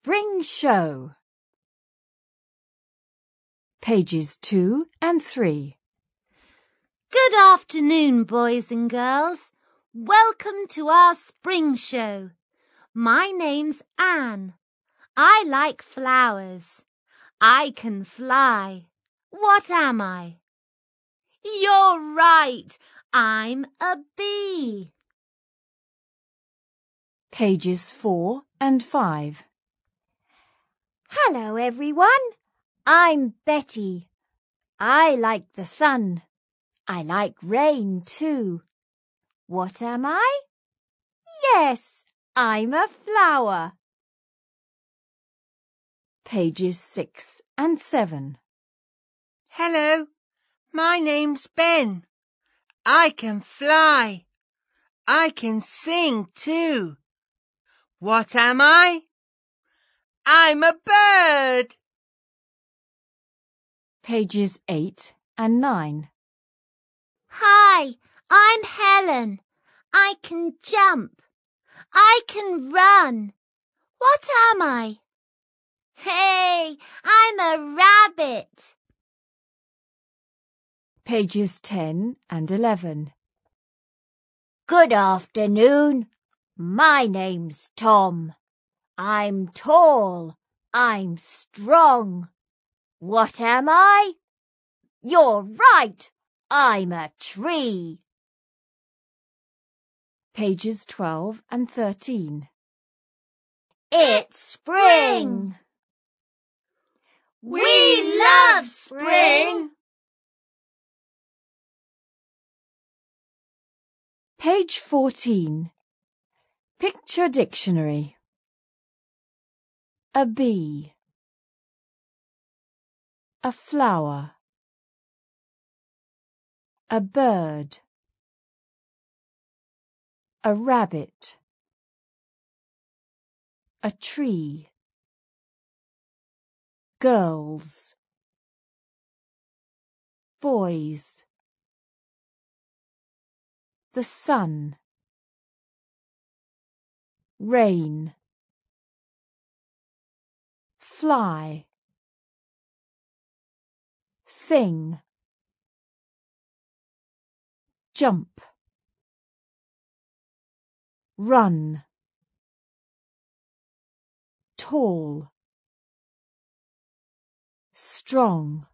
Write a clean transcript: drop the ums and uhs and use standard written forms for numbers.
Spring Show. Pages 2 and 3. Good afternoon, boys and girls. Welcome to our spring show. My name's Anne. I like flowers. I can fly. What am I? You're right. I'm a bee. Pages 4 and 5. Hello, everyone. I'm Betty. I like the sun. I like rain too. What am I? Yes, I'm a flower. Pages 6 and 7. Hello, my name's Ben. I can fly. I can sing too. What am I? I'm a bird. Pages 8 and 9. Hi, I'm Helen. I can jump. I can run. What am I? Hey, I'm a rabbit. Pages 10 and 11. Good afternoon. My name's Tom. I'm tall. I'm strong. What am I? You're right. I'm a tree. Pages 12 and 13. It's spring. We love spring. Page 14. Picture dictionary. A bee. A flower. A bird. A rabbit. A tree. Girls. Boys. The sun. Rain. Fly. Sing. Jump. Run. Tall. Strong.